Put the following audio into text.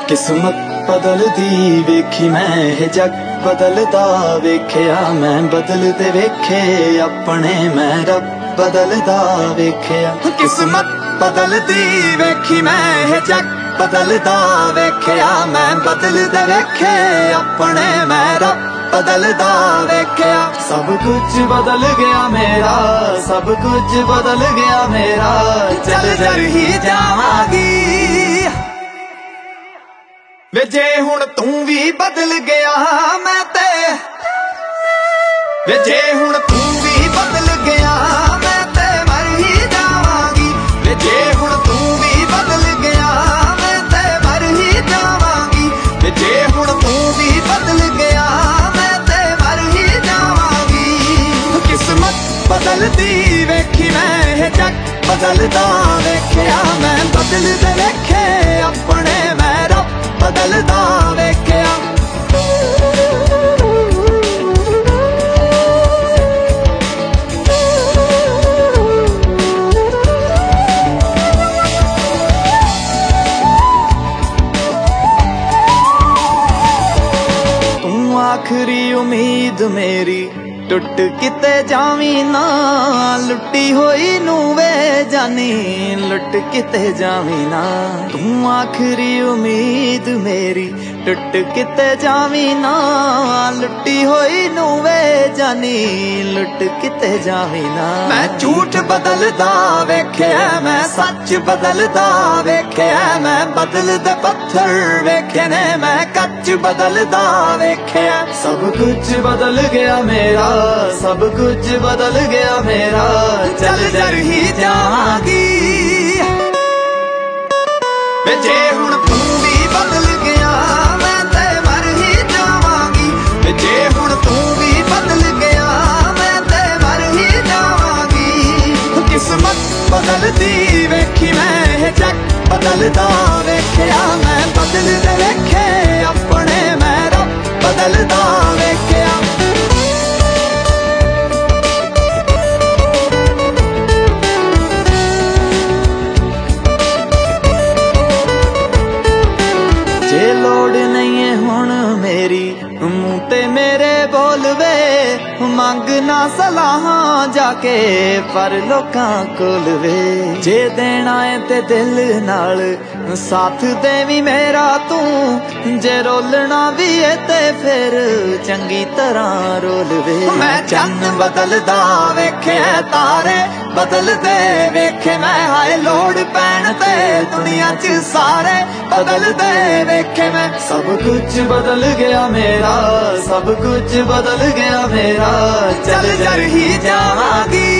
किस्मत बदलदी वेखी मैं जग बदलदा वेख्या मैं बदलदे वेखे अपने मैं रब बदलदा वेख्या। किस्मत बदलदी वेखी मैं जग बदलदा वेख्या मैं बदलदे वेखे अपने मैं रब बदलदा वेख्या। सब कुछ बदल गया मेरा, सब कुछ बदल गया मेरा, चल जर ही जावांगी वे जे हुण तू भी बदल गया मैं ते, वे जे हुण तू भी बदल गया मैं ते मर ही जावांगी। वे जे हुण तू भी बदल गया मैं ते मर ही जावांगी। वे जे हुण तू भी बदल गया मैं ते मर ही जावांगी। किस्मत बदलदी वेखी मैं जग बदलदा वेख्या मैं बदलदे वेखे अपने मैं रब बदलदा वेख्या। तू आखरी उम्मीद मेरी टुट किते जावी ना, लुटी होई नू वे जानी लुट किते जावी ना। तू आखरी उम्मीद मेरी टुट किते जावी ना, लुटी होई नू वे जानी लुट किते जावी ना। मैं झूठ बदलदा वेख्या मैं सच बदलदा वेख्या मैं बदलदे पत्थर वेखे ने मैं कच बदलदा वेख्या। सब कुछ बदल गया मेरा, सब कुछ बदल गया मेरा, चल जर ही जावांगी वे जे हुण तू भी बदल गया मैं ते मर ही जावांगी। वे जे हुण तू भी बदल गया मैं ते मर ही जावांगी। किस्मत बदलदी वेखी मैं जग बदलदा वेख्या मैं बदलदे वेखे अपने मैं रब बदलदा वेख्या। जे लोड़ नहीं है हुण मेरी मुंह ते मेरे बोलवे, मंगना सलाहां जाके पर लोकां कोल वे। जे देना है ते दिल नाल साथ देवी मेरा तू, जे रोलना भी है ते फिर चंगी तरह रोल वे। मैं चन्न बदलदा वेखे तारे बदलदे वेखे मैं, हाय लोड़ पैण ते दुनिया च सारे बदलदे वेखे मैं। सब कुछ बदल गया मेरा, सब कुछ बदल गया मेरा, चल जर ही जावांगी